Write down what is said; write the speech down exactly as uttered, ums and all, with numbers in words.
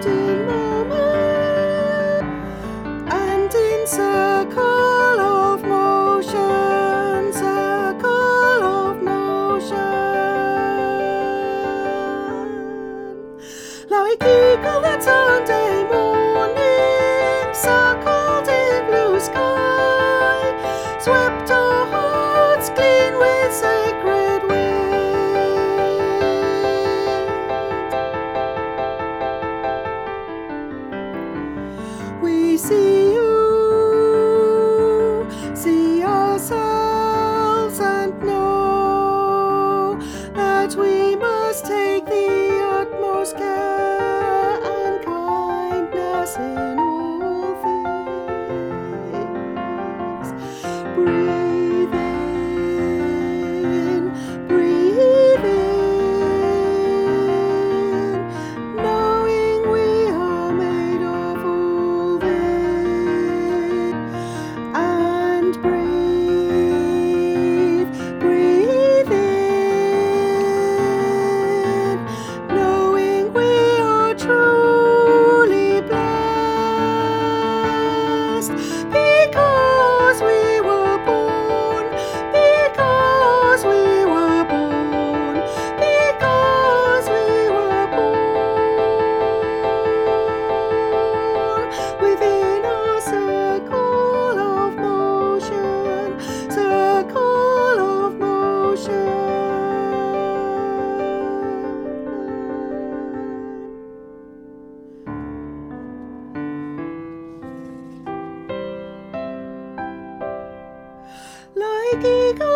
fleeting moment, and in circle of motion, circle of motion, like eagle that Sunday morning circled in blue sky, swept our hearts clean with sacred wind. We see you, see ourselves, and know that we must take the utmost care and kindness in all things. Breathe in, breathe in, knowing we are made of all this. And breathe, breathe in, knowing we are truly blessed, because we were born, because we were born, because we were born within a circle of motion, circle of motion. Like eagle